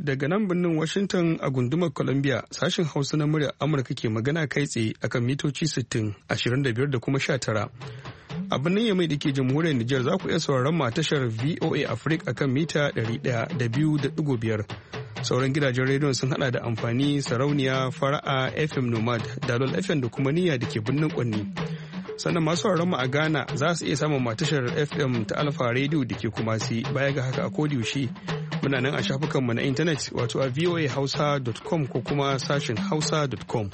daga nan birnin Washington a gundumar Columbia sashin Hausa na muryar Amurka ke magana kai tsaye akan mitoci 60, 25 da kuma 19. A birnin Yamai da ke jamhuriyar Nijar za ku iya sauraron ma tashar VOA Africa akan mita 100.5. Sauran gidajen rediyon sun hada da amfani sarauniya fara'a FM Nomad, Dalol FM da kuma niyya da ke birnin Kwanni. Sannan masu sauraron mu a Ghana za su iya samun matashar FM ta Alfa Radio da ke Kumasi. Baya ga haka a kodiyaushe muna nan a shafukanmu na intanet wato a voahausa.com ko kuma sashin hausa.com.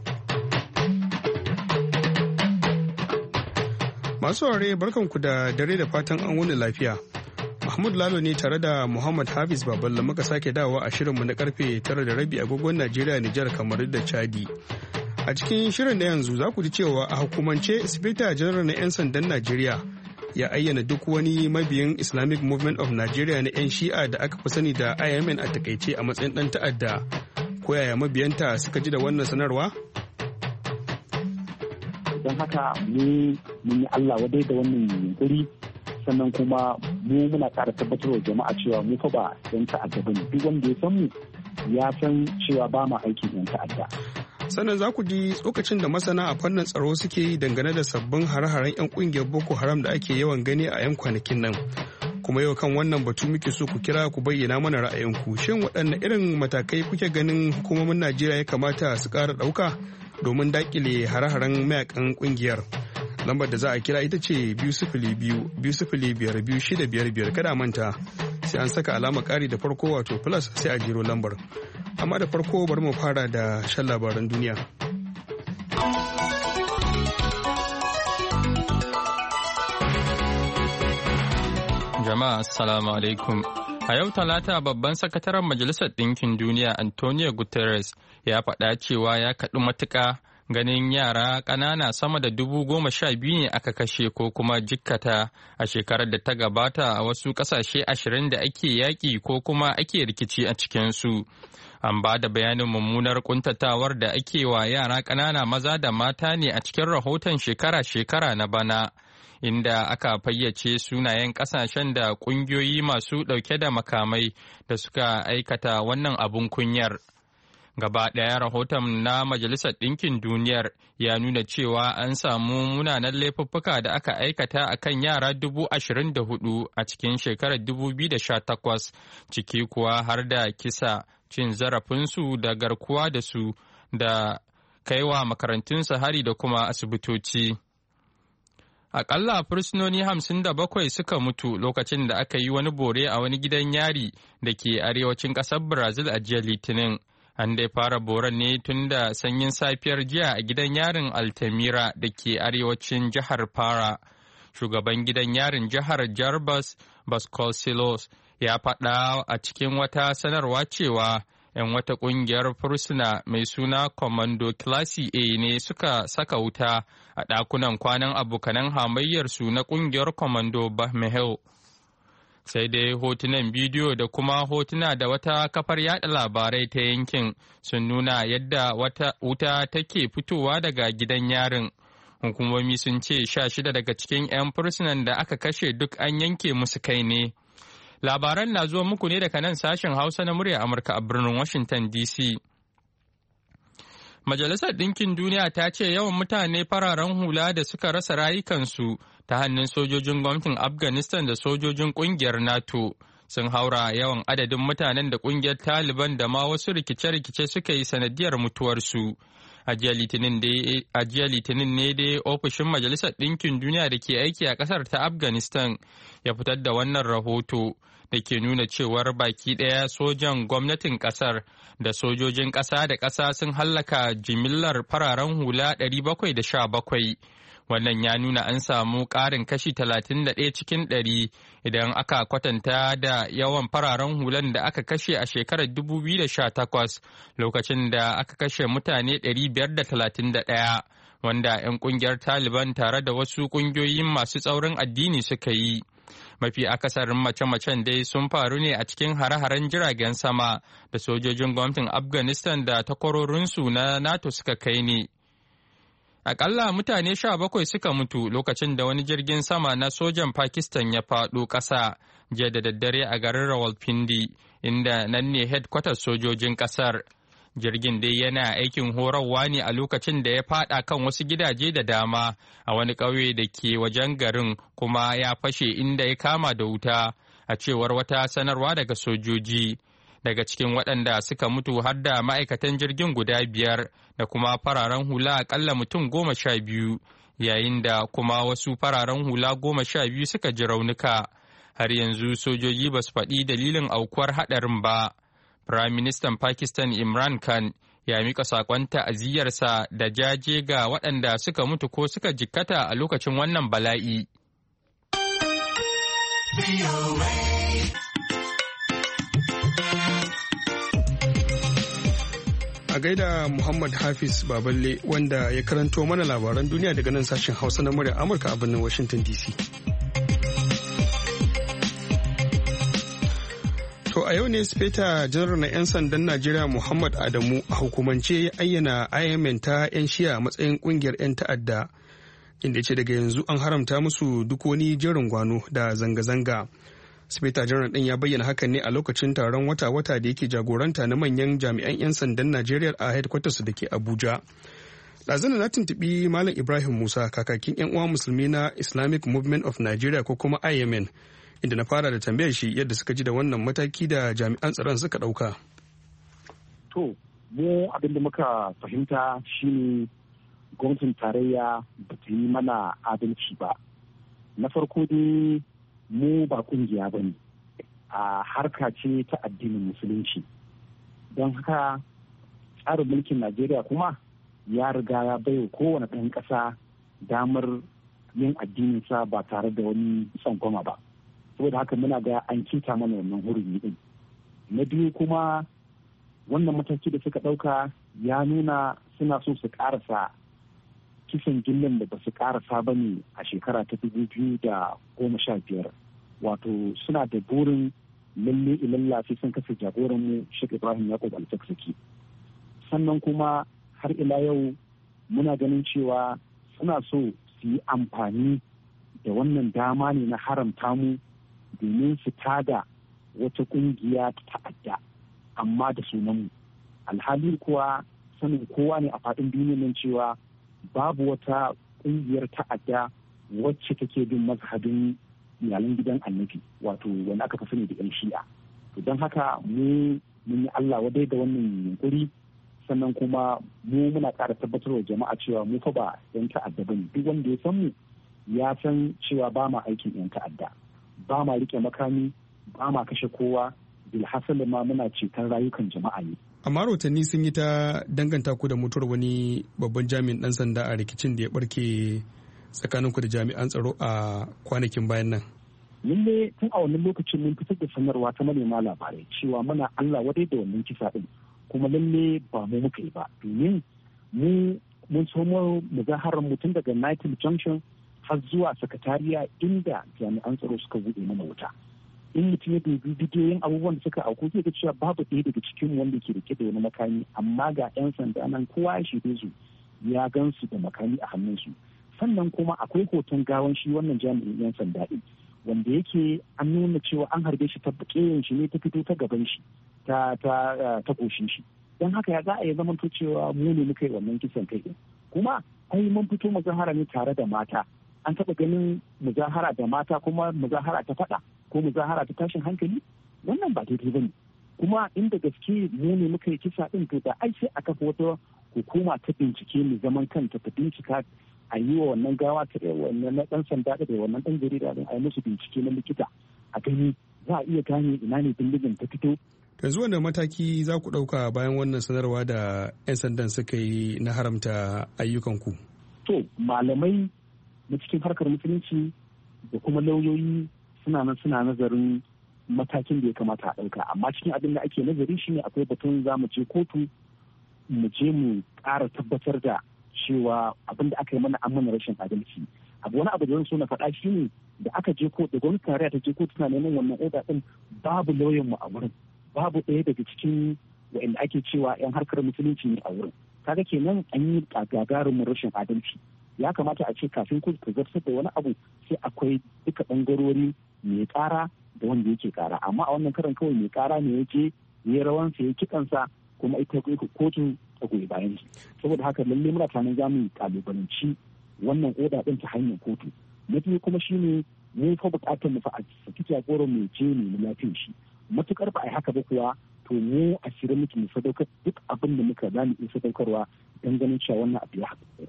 Masu saurare barkanku da dare da fatan an wuni lafiya. Mahmud Lalo ne tare da Muhammad Hafiz Baballa muka sake dawowa a shirinmu na karfe 9:30 agogon Najeriya, Nijar, kamar da Chadi. A cikin shirin na yanzu za ku ji cewa a hukumance Sifeta Janar na 'yan sandan Najeriya ya ayyana duk wani mabiyin Islamic Movement of Nigeria na 'yan Shi'a da aka fi sani da IMN a takaice a matsayin ɗan ta'adda. Ko yaya mabiyanta suka ji da wannan sanarwa? Don haka mun yi Allah wadai da wannan yunkuri, sannan kuma mu muna ƙara tabbatarwa jama'a cewa mu fa ba 'yan ta'adda bane. Duk wanda ya san mu ya san cewa ba mu aikin 'yan ta'adda. Sannan za ku ji tsokacin da masana a fannin tsaro suke yi dangane da sabbin hare-haren 'yan kungiyar Boko Haram da ake yawan gani a 'yan kwanakin nan. Kuma yau kan wannan batu muke so ku kira ku bayyana mana ra'ayinku. Shin waɗanne irin matakai kuke ganin hukumomin Najeriya ya kamata su ƙara ɗauka domin daƙile hare-haren mayakan kungiyar? Lambar da za a kira ita ce 202-205-2655. Kada manta sai an saka alama ƙari da farko wato plus sai a jero lambar. Amma da farko bari mu fara da shan labaran duniya. Jama'a assalamu alaikum. A yau Talata babban sakataren Majalisar Ɗinkin Duniya Antonio Guterres ya faɗa cewa ya kaɗu matuƙa ganin yara ƙanana sama da 12,000 ne aka kashe ko kuma jikkata a shekarar da ta gabata a wasu ƙasashe 20 da ake yaƙi ko kuma ake rikici a cikinsu. An ba da bayanin mummunar kuntatawar da ake wa yara ƙanana maza da mata ne a cikin rahoton shekara-shekara na bana, inda aka fayyace sunayen ƙasashen da ƙungiyoyi masu ɗauke da makamai da suka aikata wannan abun kunyar. Gaba ɗaya rahoton na Majalisar Ɗinkin Duniyar ya nuna cewa an samu munanan laifuffuka da aka aikata a kan yara 24,000 a cikin shekarar 2018, ciki kuwa har da kisa, cin zarafinsu da garkuwa da su da kaiwa makarantunsu hari da kuma asibitoci. Aƙalla fursunoni 57 suka mutu lokacin da aka yi wani bore a wani gidan yari da ke arewacin ƙasar Brazil a jiya Litinin. An dai fara boron ne tun da sanyin safiyar jiya a gidan yarin Altamira da ke arewacin jihar Para. Shugaban gidan yarin jihar Jarbas Vasconcelos ya faɗa a cikin wata sanarwa cewa 'yan wata ƙungiyar fursuna mai suna Commando Classe A ne suka saka wuta a ɗakunan kwanan abokanan hamayyarsu na ƙungiyar Commando Bahmehel. Sai dai hotunan bidiyo da kuma hotuna da wata kafar yada labarai ta yankin sun nuna yadda wata wuta take fitowa daga gidan yarin. Hukumomi sun ce 16 daga cikin 'yan fursunan da aka kashe duk an yanke musu kai ne. Labaran na zuwa muku ne daga nan sashen Hausa na murya Amurka a birnin Washington DC. Majalisar Ɗinkin Duniya ta ce yawan mutane fararen hula da suka rasa rayukansu ta hannun sojojin gwamnatin Afghanistan da sojojin ƙungiyar NATO sun haura yawan adadin mutanen da ƙungiyar Taliban da ma wasu rikice-rikice suka yi sanadiyar mutuwarsu. A jiya Litinin ne dai ofishin Majalisar Ɗinkin Duniya da ke aiki a ƙasar ta Afghanistan ya fitar da wannan rahoto da ke nuna cewar baki ɗaya sojan gwamnatin ƙasar da sojojin ƙasa da ƙasa sun hallaka jimillar fararen hula 717. Wannan ya nuna an samu ƙarin kashi 31 cikin 100 idan aka kwatanta da yawan fararen hulan da aka kashe a shekarar 2018 lokacin da aka kashe mutane 531 wanda 'yan ƙungiyar Taliban tare da wasu ƙungiyoyin masu tsaurin addini suka yi. Mafi akasarin mace-macen dai sun faru ne a cikin hare-haren jiragen sama da sojojin gwamnatin Afghanistan da takwarorinsu na NATO suka kai ne. Akalla mutane 17 suka mutu lokacin da wani jirgin sama na sojan Pakistan ya faɗo ƙasa jiya da daddare a garin Rawalpindi, inda nan ne headquarters sojojin ƙasar. Jirgin dai yana aikin horarwa ne a lokacin da ya faɗa kan wasu gidaje da dama a wani ƙauye da ke wajen garin, kuma ya fashe inda ya kama da wuta, a cewar wata sanarwa daga sojoji. Daga cikin waɗanda suka mutu har da ma'aikatan jirgin guda 5 da kuma fararen hula akalla mutum 12, yayin da kuma wasu fararen hula 12 suka ji raunuka. Har yanzu sojoji ba su faɗi dalilin aukuwar haɗarin ba. Firaministan Pakistan Imran Khan ya mika saƙon ta'aziyyarsa da jaje ga waɗanda suka mutu ko suka jikkata a lokacin wannan bala'i. A gaida Muhammad Hafiz Baballe wanda ya karanto mana labaran duniya daga nan sashen Hausa na muryar Amurka a birnin Washington DC. To a yau ne Sufeta Janar na 'yan sandan Najeriya Muhammad Adamu a hukumance ya ayyana IMN ta 'yan shiya a matsayin kungiyar 'yan ta'adda, inda ya ce daga yanzu an haramta musu duk wani jerin gwano da zanga-zanga. Sufeta Janar ɗin ya bayyana hakan ne a lokacin taron wata-wata da yake jagoranta na manyan jami'an 'yan sandan Najeriya a headquarters da ke Abuja. Ɗazana na tuntuɓi Malam Ibrahim Musa, kakakin 'yan uwa musulmi na Islamic Movement of Nigeria ko kuma IMN, inda na fara da tambayar shi yadda suka ji da wannan mataki da jami'an tsaron suka ɗauka. To, mu abin da muka fahimta shine gwamnatin tarayya ba ta yi mana adalci ba. Na farko dai mu ba kungiya ba ne, a harka ce ta addinin musulunci. Don haka tsarin mulkin Najeriya kuma ya riga ya baiwa kowane ɗan ƙasa damar yin addininsa ba tare da wani tsangwama ba. Saboda haka muna ga an kita mana wannan hurumi din. Na biyu kuma wannan mataki da suka ɗauka ya nuna suna so su ƙarasa kisan gillan da ba su ƙarasa ba ne a shekara ta 2015. Wato suna da burin lalle ilalla sai sun kasa jagoranmu Sheikh Ibrahim Yakub Al-Zakzaki. Sannan kuma har ila yau muna ganin cewa suna so su yi amfani da wannan dama ne na haramta mu domin su tada wata kungiya ta ta'adda amma da sunanmu. Alhali kuwa sanin kowa ne a faɗin duniya nan cewa babu wata kungiyar ta'adda wacce take bin mazhabin iyalan gidan annabi, wato wani aka fi sani da 'yan shi'a. Don haka mun yi Allah wadai da wannan yunkuri, sannan kuma mu muna ƙara tabbatarwa jama'a cewa mu fa ba 'yan ta'adda bane. Duk wanda ya san mu ya san cewa ba ma aikin 'yan ta'adda, ba ma rike makami, ba ma kashe kowa, bilhassali ma muna ceton rayukan jama'a ne. Amma rahotanni sun yi ta danganta ku da mutuwar wani babban jami'in ɗan sanda a rikicin da ya barke tsakaninku da jami'an tsaro a kwanakin bayan nan. Lalle tun a wannan lokacin mun fitar da sanarwa ta manema labarai cewa muna Allah wadai da wannan kisa din, kuma lalle ba mu muka yi ba, domin mun somo muzaharar mutum daga United Junction har zuwa sakatariya inda jami'an tsaro suka buɗe mana wuta. In mutum ya dubi bidiyoyin abubuwan da suka auku zai ga cewa babu ɗaya daga cikin wanda ke rike da wani makami, amma ga 'yan sanda nan kowa ya shaide su ya gan su da makami a hannunsu. Sannan kuma akwai hoton gawan shi wannan jami'in 'yan sanda ɗin, wanda yake an nuna cewa an harbe shi ta buƙeyen shi ne ta fito ta gaban shi ta goshin shi. Don haka ya za a yi zamanto cewa mu ne muka yi wannan kisan kai ɗin. Kuma ai mun fito muzahara ne tare da mata. An taɓa ganin muzahara da mata kuma muzahara ta faɗa ko muzahara ta tashin hankali? Wannan ba daidai ba ne. Kuma inda gaske mu ne muka yi kisa ɗin, to da ai sai a kafa wata hukuma ta bincike mu zaman kanta ta bincika a yi wa wannan gawa ta wannan na ɗan sanda da wannan ɗan jarida din a yi musu bincike na likita a gani za a iya gane ina ne bindigin ta fito. Yanzu wannan mataki za ku ɗauka bayan wannan sanarwa da 'yan sandan suka yi na haramta ayyukanku? To malamai na cikin harkar musulunci da kuma lauyoyi suna nazarin matakin da ya kamata a ɗauka, amma cikin abin da ake nazari shine akwai batun za mu je kotu mu je mu ƙara tabbatar da cewa abin da aka yi mana an mana rashin adalci. Wani abu da zan so na faɗa shi ne da aka je kotu, da gwamnati tarayya ta je kotu tana neman wannan oda ɗin, babu lauyan mu a wurin, babu ɗaya daga cikin wa'anda ake cewa 'yan harkar musulunci ne a wurin. kaga kenan an yi gagarumin rashin adalci. Ya kamata a ce kafin kotu ta zartar da wani abu sai akwai duka bangarori mai kara da wanda yake kara, amma a wannan karan kawai mai kara ne ya je ya rawansa ya kikansa kuma ita kotun ta goyi bayan shi. Saboda haka lalle muna tunanin za mu kalubalanci wannan oda din ta hanyar kotu. Na biyu kuma shine mu fa bukatar mu fa a saki jagoran mu je ne mu lafiyar shi. Matukar ba a yi haka ba kuwa to mu a shirye muke mu sadaukar duk abin da muka za mu iya sadaukarwa don ganin cewa wannan abu ya haɗu.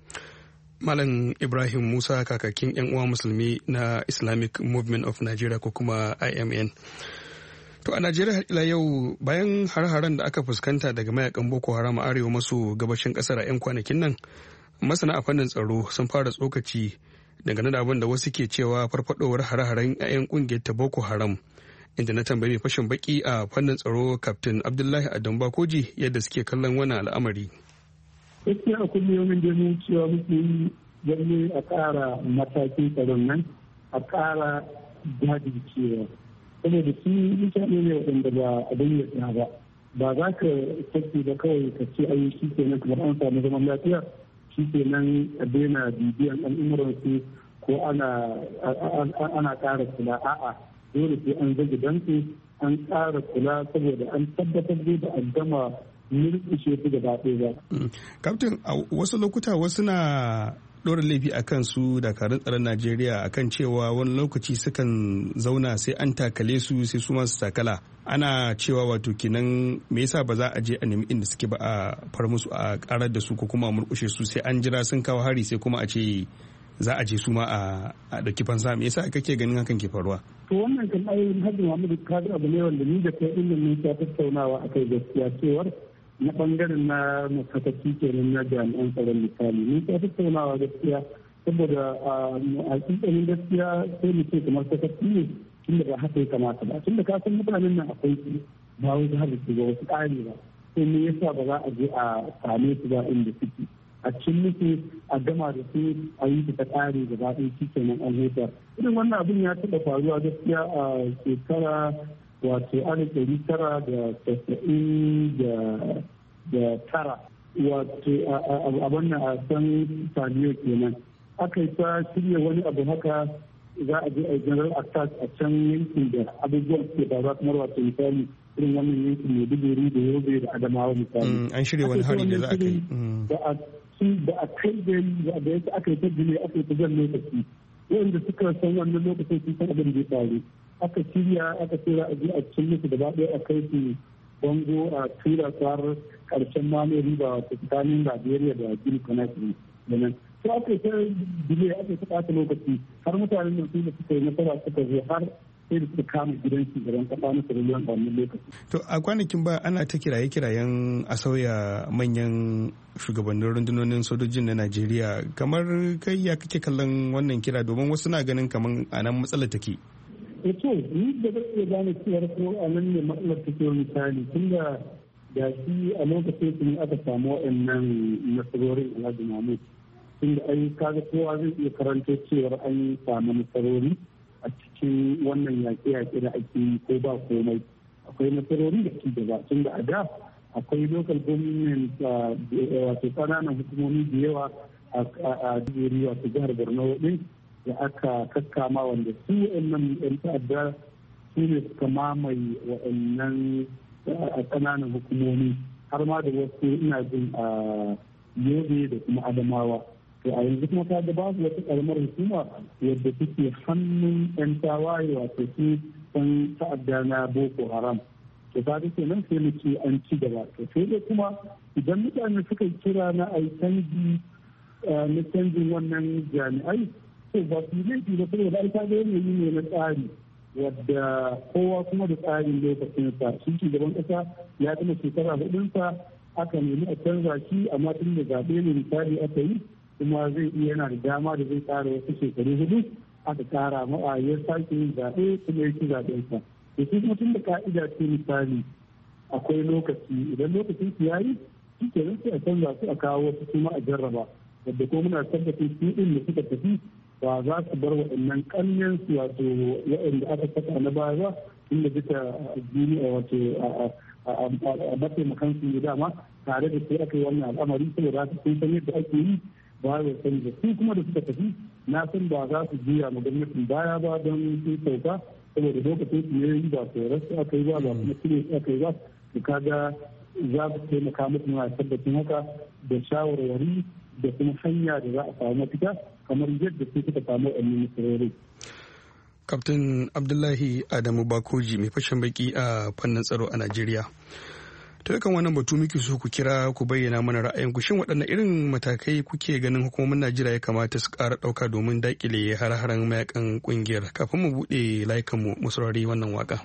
Malam Ibrahim Musa kakakin 'yan uwa musulmi na Islamic Movement of Nigeria ko kuma IMN. To a Najeriya ila yau bayan har-haren da aka fuskanta daga mayakan Boko Haram a arewa maso gabashin kasar a 'yan kwanakin nan, masana a fannin tsaro sun fara tsokaci dangane da abin da wasu ke cewa farfadowar hare-haren 'ya'yan kungiyar ta Boko Haram, inda na tambayi mai fashin baki a fannin tsaro Captain Abdullahi Adam Bakoji yadda suke kallon wannan al'amari. Gaskiya a kullum da mu cewa muke yi lalle a ƙara matakin tsaron nan, a ƙara jajircewa. Saboda su mutane ne waɗanda ba abin yadda ba. Ba za ka sake da kawai ka ce ayi shi kenan kamar an samu zaman lafiya, shi kenan a daina bibiyan al'umuransu ko ana ƙara kula. A'a, dole sai an zage dansu, an ƙara kula saboda an tabbatar da a gama mulkushe su gaba ɗaya ba. Kaftin, a wasu lokuta wasu na ɗora laifi a kan su dakarun tsaron Najeriya a kan cewa wani lokaci sukan zauna sai an takale su sai su masu takala. Ana cewa wato kinan me yasa ba za a je a nemi inda suke ba a far musu a karar da su ko kuma a murkushe su sai an jira sun kawo hari sai kuma a ce za a je su ma a ɗauki fansa. Me yasa kake ganin hakan ke faruwa? To wannan kan ayoyin Hajji Muhammadu Kadir abu ne wanda ni da kai ilimin ta tattaunawa akai gaskiya cewar na bangaren na masakaki kenan na jami'an tsaron misali ni ta tattaunawa gaskiya saboda a cikin gaskiya sai mu ce kamar sakaki ne tunda ba haka ya kamata ba tunda ka san mutanen nan akwai su ba wai har su ga wasu ƙari ba sai me yasa ba za a je a same su ba inda suke a cikin musu a gama da su a yi ta ƙari gaba ɗaya shi kenan an huta irin wannan abin ya taɓa faruwa gaskiya a shekara wato 1999 wato a wannan a san saliyo kenan aka yi ta shirya wani abu haka za a je a general attack a can yankin da abubuwan suke faruwa kamar wato misali irin wannan yankin mai duburi da yobe da adamawa misali an shirya wani hari da za a kai da a kai da yake aka yi ta jini aka yi ta jan lokaci wanda suka san wannan lokacin sun san abin da ya faru aka shirya aka tura a je a cikin musu gaba ɗaya a kai su bango a tura su har ƙarshen mamaye riba wato tsakanin Najeriya da Guinea Conakry da nan. To aka yi ta dile aka yi ta ɓata lokaci har mutanen nan su da suka yi nasara suka zo har sai da suka kama gidan shugaban kasa na Sierra a wannan lokaci. To a kwanakin ba ana ta kiraye-kirayen a sauya manyan shugabannin rundunonin sojojin na Najeriya kamar kai ya kake kallon wannan kira domin wasu na ganin kamar a nan matsalar take. to ni da zai iya gane cewar ko a nan ne matsalar take misali tunda da shi a lokacin su ne aka samu waɗannan nasarorin Alhaji Mahmud tunda ai kaga kowa zai iya karanto cewar an samu nasarori a cikin wannan yaƙe-yaƙe da ake yi ko ba komai akwai nasarori da ke gaba tunda a da akwai local government wato ƙananan hukumomi da yawa a Najeriya wato jihar Borno din da aka kakkama wanda su waɗannan 'yan ta'adda su ne suka mamaye waɗannan ƙananan hukumomi har ma da wasu ina jin a Yobe da kuma Adamawa. To a yanzu kuma ta da babu wata ƙaramar hukuma wadda suke hannun 'yan tawaye wato su ɗan ta'adda na Boko Haram. To ta da kenan sai mu ce an ci gaba. To sai dai kuma idan mutane suka kira na a yi canji na canjin wannan jami'ai to ba su laifi ba saboda ai ta ga yanayi ne na tsari wadda kowa kuma da tsarin lokacinsa shi shugaban kasa ya gama shekara hudunsa aka nemi a canza shi amma tun da zaɓe ne misali aka yi kuma zai iya yana da dama da zai tsara wasu shekaru hudu aka tsara ma'a ya sake yin zaɓe kuma ya ci zaɓensa da su kuma tun da ka'ida ce misali akwai lokaci idan lokacin su yayi shi ke sai a canza su a kawo wasu kuma a jarraba wadda ko muna tabbatar su ɗin da suka tafi ba za su bar waɗannan ƙanyen su wato waɗanda aka saka na baya ba inda duka duniya wato a mataimakan su ne dama tare da sai aka yi wannan al'amari saboda haka sun san yadda ake yi ba ya sani da su kuma da suka tafi na san ba za su juya ma gwamnatin baya ba don sun sauka saboda lokacin su ne ba tsoron su aka yi ba ba kuma cire su aka yi ba su kaga za su taimaka musu na tabbacin haka da shawarwari da kuma hanya da za a samu mafita kamar yadda su suka samu wannan nasarori. Kaftin Abdullahi Adamu Bakoji mai fashin baki a fannin tsaro a Najeriya. To yakan wannan batu muke so ku kira ku bayyana mana ra'ayinku shin waɗanne irin matakai kuke ganin hukumomin Najeriya ya kamata su ƙara ɗauka domin daƙile har-haren mayakan ƙungiyar kafin mu buɗe layukanmu mu saurari wannan waka.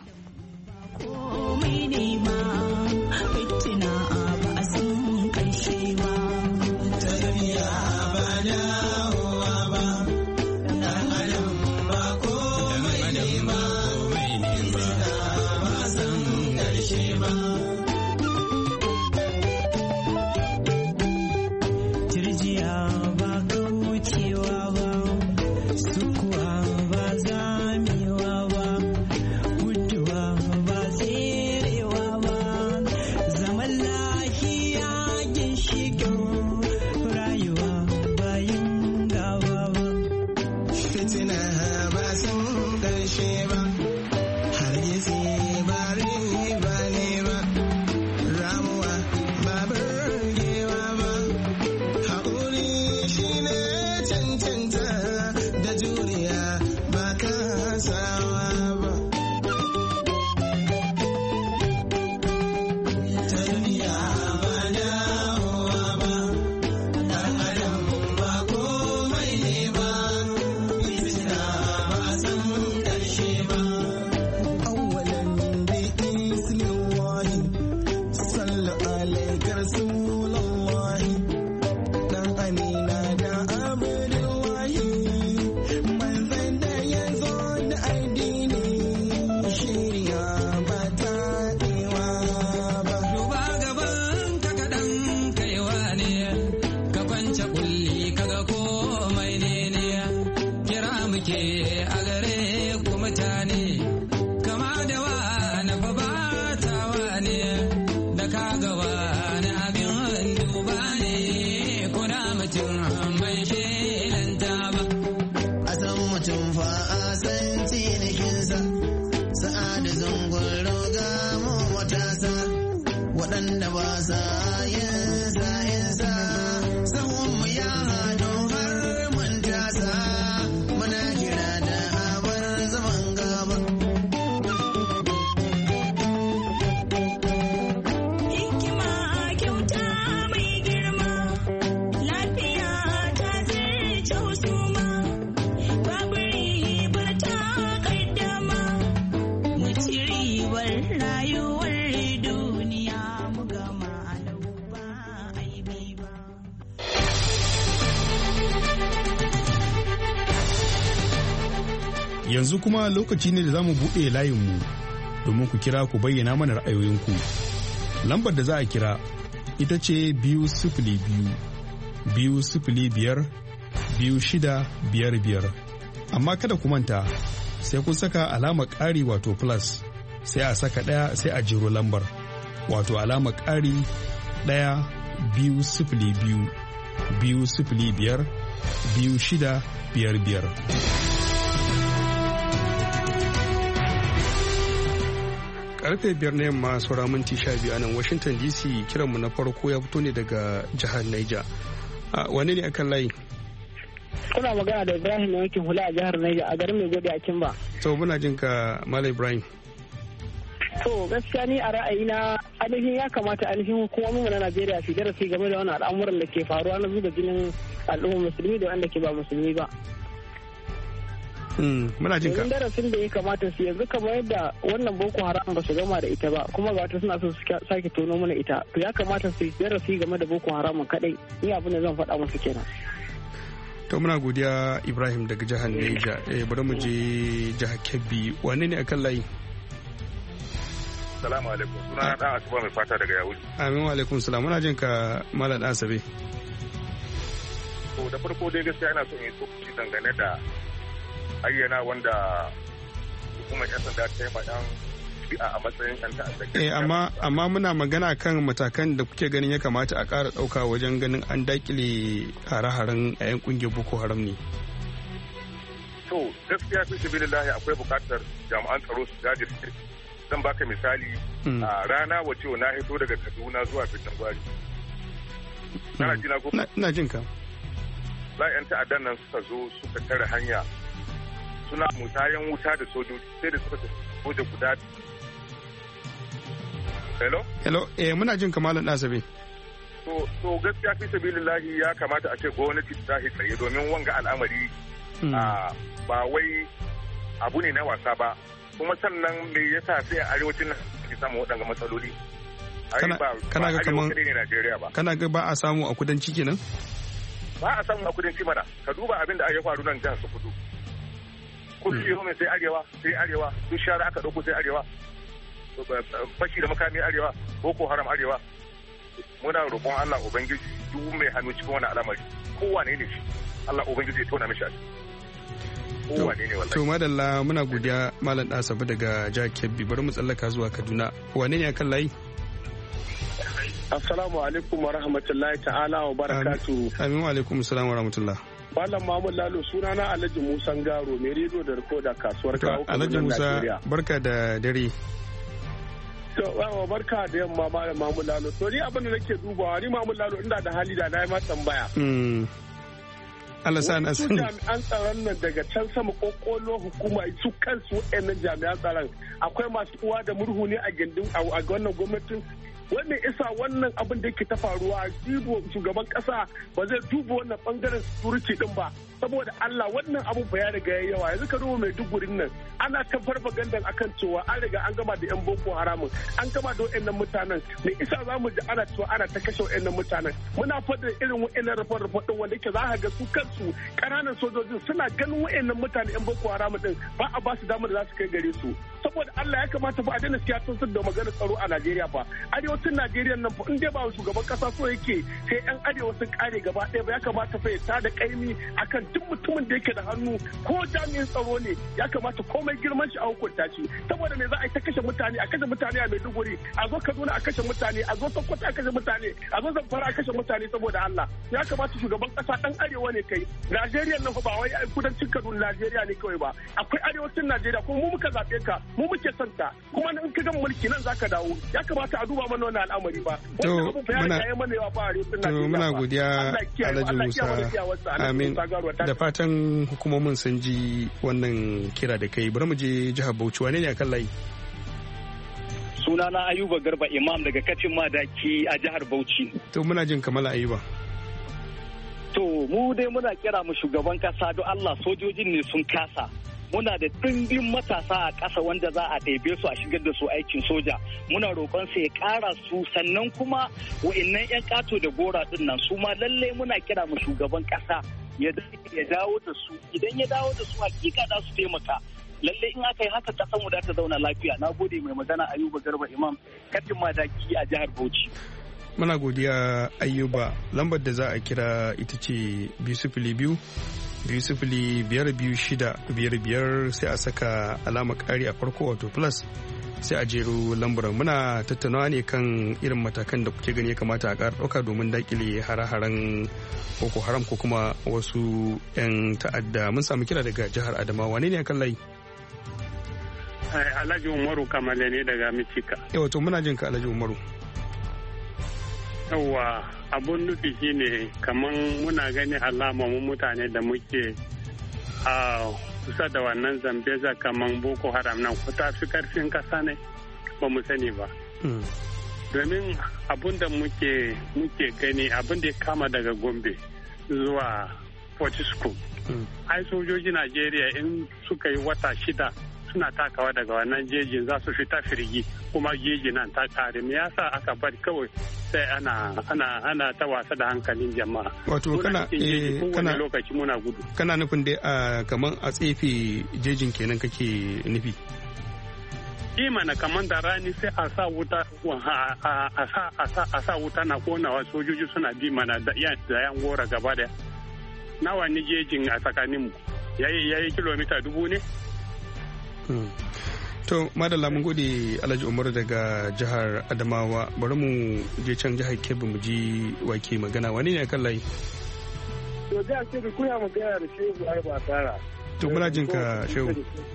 Yanzu kuma lokaci ne da za mu buɗe layinmu domin ku kira ku bayyana mana ra'ayoyinku. Lambar da za a kira ita ce 202-205-2655. Amma kada ku manta sai kun saka alamar ƙari wato plus sai a saka ɗaya sai a jiro lambar wato alamar ƙari 1-205-205-2655. Karfe 5 na yamma saura minti 12 a nan Washington DC. Kiranmu na farko ya fito ne daga jihar Niger. Wane ne akan layi? Kuna magana da Ibrahim yankin hula a jihar Niger a garin Maigode a Kimba. To muna jin ka Malam Ibrahim. To gaskiya ni a ra'ayina ainihin ya kamata ainihin hukumomin na Najeriya su darasi game da wani al'amuran da ke faruwa na zuba jinin al'ummar musulmi da wanda ke ba musulmi ba. Muna jin ka. Darasin da ya kamata su yanzu kamar yadda wannan Boko Haram ba su gama da ita ba kuma ga ta suna so su sake tono mana ita to ya kamata su darasi game da Boko Haram kadai ni abin da zan faɗa musu kenan. To muna godiya Ibrahim daga jihar Niger. Bari mu je jihar Kebbi. Wane ne akan layi? Assalamu alaikum. Suna dan Asuba mai fata daga Yawuri. Amin wa alaikum salam. Muna jin ka Malam Asabe. To da farko dai gaskiya ina so in yi tsokaci dangane da ayyana wanda hukumar 'yan sanda ta yi ma 'yan ɗabi'a a matsayin ɗan ta'adda. Amma muna magana kan matakan da kuke ganin ya kamata a ƙara ɗauka wajen ganin an daƙile hare-haren 'yan ƙungiyar Boko Haram ne. To gaskiya fi sabilillahi akwai buƙatar jami'an tsaro su jajirce. Zan baka misali a rana wace na hito daga Kaduna zuwa Birnin Gwari. Kana jina ko? Ina jin ka. Za 'yan ta'addan nan suka zo suka tare hanya suna musayan wuta da sojoji sai da suka soja guda. Hello? Muna jin kamalan ɗasabe. To gaskiya fi sabilillahi ya kamata a ce gwamnati ta tashi tsaye domin wanga al'amari ba wai abu ne na wasa ba. Kuma sannan me yasa sai a arewacin nan ke samu waɗanga matsaloli. Kana ga kaman kana ga ba a samu a kudanci kenan? Ba a samu a kudanci mana. Ka duba abin da ya faru nan jihar Sokoto. Kullum sai arewa duk shara aka ɗauko sai arewa. Fashi da makami arewa, Boko Haram arewa. Muna roƙon Allah Ubangiji duk mai hannu cikin wani al'amari. Kowane ne shi. Allah Ubangiji ya tona mishi asiri. Kowane ne wallahi. To madalla muna godiya Malam Ɗasabe daga jihar Kebbi. Bari mu tsallaka zuwa Kaduna. Wane ne akan layi? Assalamu alaikum wa rahmatullahi ta'ala wa barakatu. Amin wa alaikum salam wa rahmatullah. Malam Mahmud Lalo sunana Alhaji Musa Garo mai rediyo da rikoda kasuwar kawo Alhaji Musa barka da dare. To barka da yamma Malam Mahmud Lalo. To ni abin da nake dubawa ni Mahmud Lalo inda da hali da na yi ma tambaya. Allah sa na sani. Jami'an tsaron nan daga can sama kokolo hukuma su kansu waɗannan jami'an tsaron akwai masu uwa da murhu ne a gindin a wannan gwamnatin. Wannan isa wannan abin da yake ta faruwa shugaban kasa ba zai duba wannan bangaren security din ba saboda Allah wannan abun fa ya riga ya yawa yanzu ka duba mai dugurin nan ana ta farfagandan akan cewa an riga an gama da yan Boko Haramun an gama da wayannan mutanen me isa zamu ji ana cewa ana ta kashe wayannan mutanen muna fada irin wayannan report din wanda yake za ka ga su kansu kananan sojojin suna ganin wayannan mutanen yan Boko Haramun din ba a ba su damar da za su kai gare su saboda Allah ya kamata ba a daina siyasar da maganar tsaro a Najeriya ba arewacin Najeriya nan fa in dai ba shugaban kasa so yake sai yan arewa sun kare gaba ɗaya ba ya kamata fa ya tada kaimi akan duk mutumin da yake da hannu ko jami'in tsaro ne ya kamata komai girman shi a hukunta shi saboda me za a yi ta kashe mutane a kashe mutane a Maiduguri a zo Kaduna a kashe mutane a zo Sokoto a kashe mutane a zo Zamfara a kashe mutane saboda Allah ya kamata shugaban kasa dan arewa ne kai Najeriya nan fa ba wai kudancin Kaduna Najeriya ne kawai ba akwai arewacin Najeriya kuma mu muka zabe ka mu muke son ta kuma in ka ga mulki nan zaka dawo ya kamata a duba mana wannan al'amari ba muna godiya Alhaji Musa amin da fatan hukumomin sun ji wannan kira da kai bari mu je jihar Bauchi wane ne akan layi sunana Ayuba Garba Imam daga Kacin Madaki a jihar Bauchi to muna jin Kamala Ayuba to mu dai muna kira mu shugaban kasa don Allah sojojin ne sun kasa muna da ɗimbin matasa a ƙasa wanda za a ɗebe su a shigar da su aikin soja muna roƙon sa ya ƙara su sannan kuma wa'annan 'yan ƙato da gora ɗin nan su ma lallai muna kira mu shugaban ƙasa ya dawo da su idan ya dawo da su hakika za su taimaka lallai in aka yi haka ƙasar mu da ta zauna lafiya na gode mai magana Ayuba Garba Imam Kacin Madaki a jihar Bauchi. Muna godiya Ayuba lambar da za a kira ita ce 202 2052655 sai a saka alama ƙari a farko wato plus sai a jero lambar muna tattaunawa ne kan irin matakan da kuke gani ya kamata a ƙara ɗauka domin daƙile hare-haren Boko Haram ko kuma wasu 'yan ta'adda mun samu kira daga jihar Adamawa ne akan layi Alhaji Umaru Kamale ne daga Michika yawa to muna jin ka Alhaji Umaru yawwa abun nufi shine kaman muna gani alama mu mutane da muke a kusa da wannan zambeza kaman Boko Haram nan ko ta fi karfin kasa ne ba mu sani ba domin abun da muke gani abun da ya kama daga Gombe zuwa Fortisco ai sojoji Najeriya in suka yi wata 6 suna takawa daga wannan jejin za su fita firgi kuma jeji nan ta kare me yasa aka bar kawai sai ana ta wasa da hankalin jama'a wato kana lokaci muna gudu kana nufin dai kaman a tsefe jejin kenan kake nufi mana kaman da rani sai a sa wuta a sa wuta na konawa sojoji suna bi mana da yan gora gaba da nawa ni jejin a tsakaninmu yayi kilomita 1000 ne To madalla mun gode Alhaji Umar daga jihar Adamawa, bari mu je can jihar Kebbi mu ji wake magana, wani ne kan layi? To jihar Kebbi kuna magana da Shehu Arba Tara. To muna jin ka Shehu.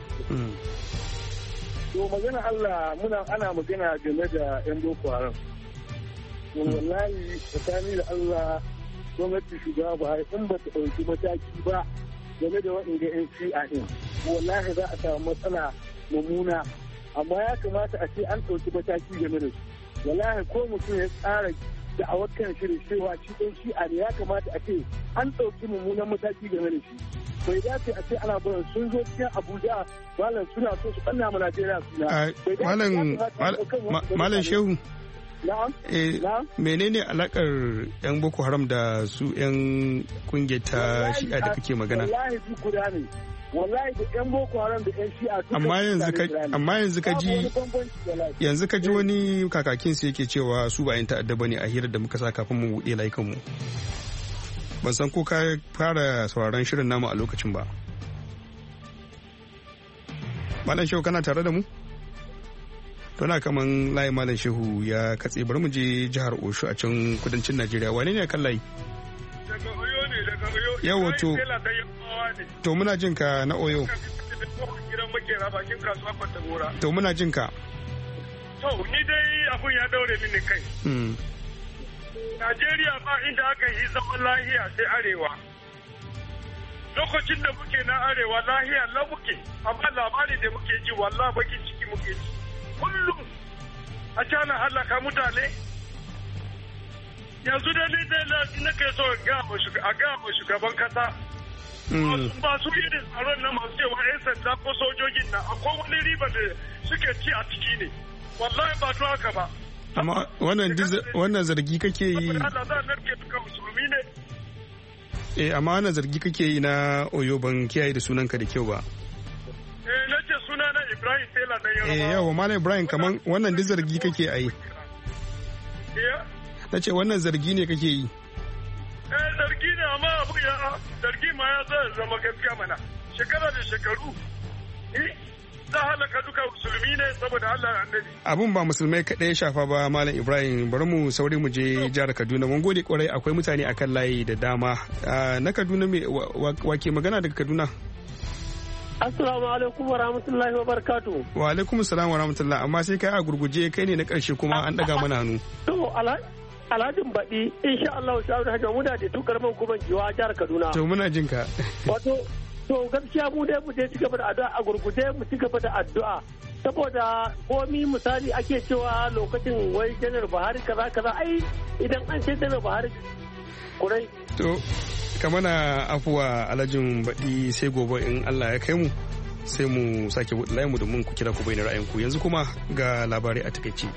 To magana Allah ana magana game da 'yan Boko Haram. To wallahi tsakani da Allah gwamnati shugaba Buhari in ba ta ɗauki mataki ba game da waɗanda 'yan shi'a ɗin wallahi za a samu matsala mummuna, amma ya kamata a ce an ɗauki mataki game da su. Wallahi ko mutum ya tsara da a wakan shirin cewa shi ɗan shi'a ne ya kamata a ce an ɗauki mummunan mataki game da shi. Bai dace a ce ana barin sun zo cikin Abuja malam suna so su ɓanna mu Najeriya suna. Malam Shehu. Menene alakar 'yan Boko Haram da su 'yan kungiyar ta shi'a da kake magana? Wallahi duk guda ne. Wallahi da 'yan Boko Haram da 'yan shi'a duka. Yanzu ka ji wani kakakin su yake cewa su ba 'yan ta'adda bane a hirar da muka sa kafin mu buɗe layukan mu. Ban san ko ka fara sauraron shirin namu a lokacin ba. Malam Shehu kana tare da mu? Tana kaman layi Malam Shehu ya katse, bari mu je jihar Osho a can kudancin Najeriya. Wane ne kan layi? Daga Oyo ne, daga Oyo. Yawo to muna jin ka na Oyo. To muna jin ka. To ni dai abun ya daure mini kai. Najeriya ba inda aka yi zaman lahiya sai arewa. Lokacin da muke na arewa lahiya la muke, amma labari da muke ji wallahi bakin ciki muke ji. Kullum a cana halaka mutane. Yanzu da ni dai na kai so a ga ma shugaban kasa. Ba su yi da tsaron na masu cewa 'yan sanda ko sojojin na akwai wani riba da suke ci a ciki ne. Wallahi ba to haka ba. Amma wannan zargi kake yi. Amma wannan zargi kake yi na Oyo ban kiyaye da sunanka da kyau ba. Na ce suna na Ibrahim Tela na Yarbawa. Yawa Malam Ibrahim kaman wannan duk zargi kake yi. Na ce wannan zargi ne kake yi. Zargi ne amma abu ya zargi ma ya zama gaskiya mana. Shekara da shekaru. Za halaka duka musulmi ne saboda Allah da annabi. Abun ba musulmai kaɗai ya shafa ba Malam Ibrahim, bari mu sauri mu je jihar Kaduna. Mun gode kwarai, akwai mutane akan layi da dama. Na Kaduna me wake magana daga Kaduna? Assalamu alaikum wa rahmatullahi wa barakatuh. Wa alaikum assalam wa rahmatullahi, amma sai kai a gurguje, kai ne na ƙarshe kuma an daga mana hannu. To Alhajin baɗi insha Allah sha'awar hajji muna da tukar man kuma jiwa jihar Kaduna. To muna jin ka. Wato to gaskiya mu dai ci gaba da addu'a a gurguje mu ci gaba da addu'a saboda komi misali ake cewa lokacin wai janar Buhari kaza ai idan an ce janar Buhari kurai. To kamana afuwa Alhajin baɗi sai gobe in Allah ya kai mu sai mu sake buɗe layin mu domin ku kira ku bayyana ra'ayinku. Yanzu kuma ga labarai a takaice.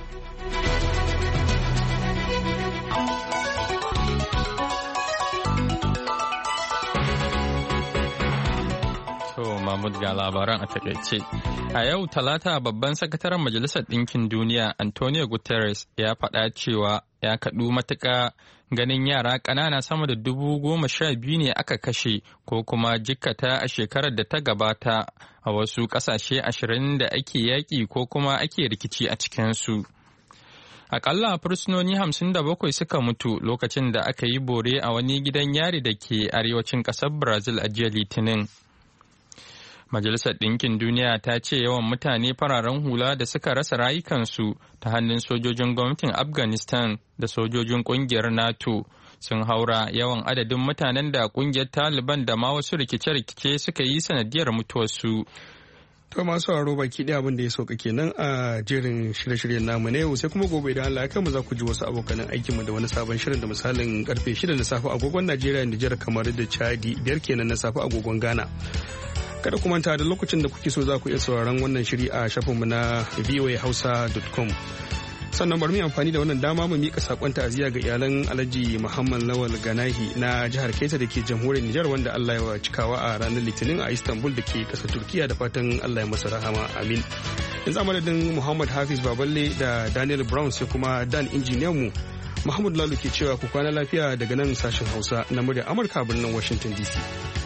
Mahmud ga labaran a takaice. A yau Talata babban sakataren Majalisar Ɗinkin Duniya Antonio Guterres ya faɗa cewa ya kaɗu matuƙa ganin yara ƙanana sama da 12,000 ne aka kashe ko kuma jikkata a shekarar da ta gabata a wasu ƙasashe 20 da ake yaƙi ko kuma ake rikici a cikinsu. Akalla fursunoni 57 suka mutu lokacin da aka yi bore a wani gidan yari da ke arewacin ƙasar Brazil a jiya Litinin. Majalisar Ɗinkin Duniya ta ce yawan mutane fararen hula da suka rasa rayukansu ta hannun sojojin gwamnatin Afghanistan da sojojin ƙungiyar NATO sun haura yawan adadin mutanen da ƙungiyar Taliban da ma wasu rikice-rikice suka yi sanadiyar mutuwarsu. To masu sauraro baki ɗaya abin da ya sauka kenan a jerin shirye-shiryen namu na yau, sai kuma gobe idan Allah ya kai mu za ku ji wasu abokanan aikinmu da wani sabon shirin da misalin karfe 6 na safe agogon Najeriya, Nijar, kamar da Chadi, 5 kenan na safe agogon Ghana. Kada ku manta da lokacin da kuke so za ku iya sauraron wannan shiri a shafinmu na voahausa.com. Sannan bari mu amfani da wannan dama mu miƙa sakon ta'aziyya ga iyalan Alhaji Muhammad Lawal Ganahi na jihar Keta da ke jamhuriyar Nijar wanda Allah ya cikawa a ranar Litinin a Istanbul da ke ƙasar Turkiya, da fatan Allah ya masa rahama, amin. Yanzu a madadin Muhammad Hafiz Baballe da Daniel Brown sai kuma Dan injiniyan mu Muhammad Lalu ke cewa ku kwana lafiya daga nan sashen Hausa na muryar Amurka birnin Washington DC.